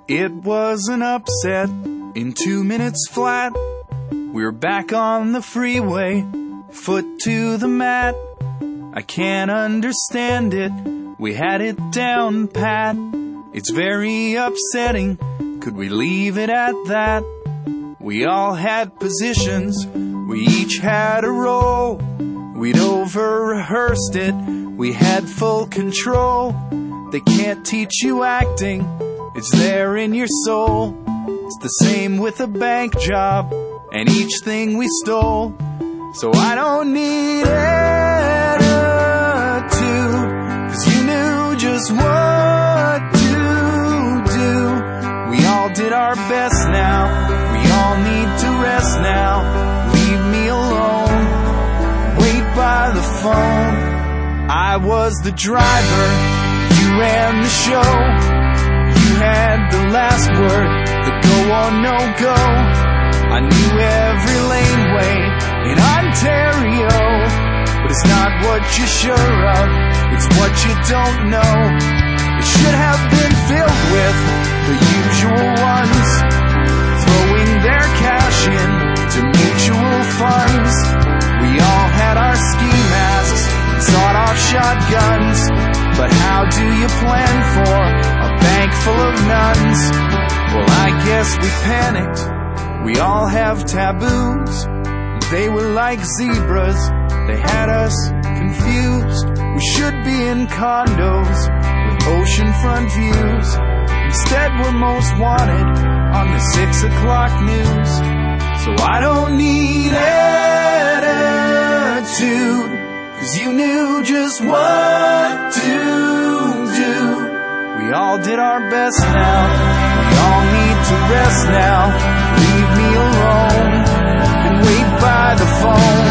It was an upset in 2 minutes flat. We're back on the freeway, foot to the mat. I can't understand it, we had it down pat. It's very upsetting, could we leave it at that? We all had positions, we each had a role. We'd over-rehearsed it, we had full control. They can't teach you acting, it's there in your soul. It's the same with a bank job and each thing we stole. So I don't need attitude, 'cause you knew just what to do. We all did our best now, we all need to rest now. Leave me alone, wait by the phone. I was the driver, you ran the show. You had the last word, the go or no go. I knew every laneway in Ontario, but it's not what you're sure of, it's what you don't know. It should have been filled with the usual ones, throwing their cash in to mutual funds. We all had our ski masks and sawed-off shotguns, but how do you plan for a bank full of nuns? Well, I guess we panicked. We all have taboos. They were like zebras, they had us confused. We should be in condos with oceanfront views. Instead, we're most wanted on the 6 o'clock news. So I don't need attitude, 'cause you knew just what to do. We all did our best now, we all need to rest now. Leave me alone and wait by the phone.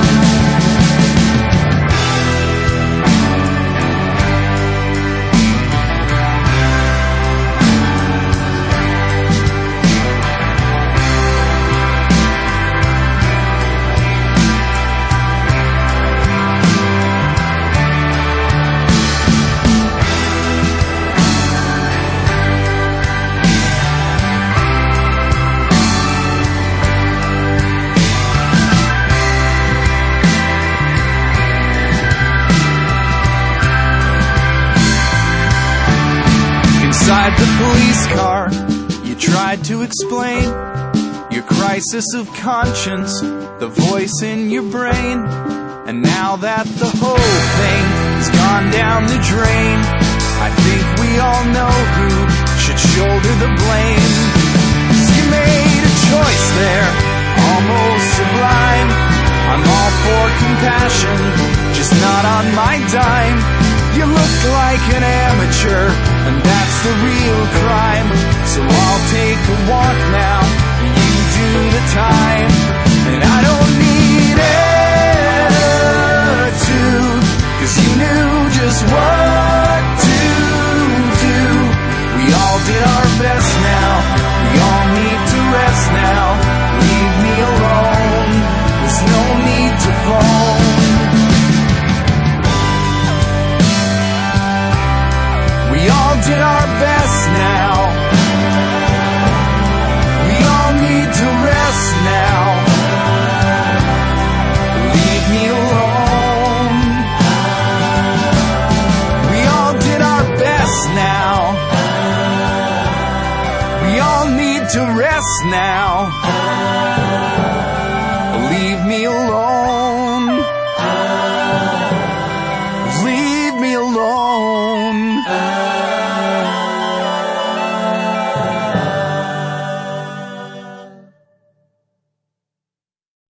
Inside the police car, you tried to explain your crisis of conscience, the voice in your brain. And now that the whole thing has gone down the drain, I think we all know who should shoulder the blame. 'Cause you made a choice there, almost sublime. I'm all for compassion, just not on my dime. You look like an amateur, and that's the real crime. So I'll take a walk now, and you do the time. And I don't need attitude, 'cause you knew just what to do. We all did our best now, we all need to rest now. Leave me alone, there's no need to phone. We all did our best now, we all need to rest now. Leave me alone. We all did our best now, we all need to rest now. Leave me alone.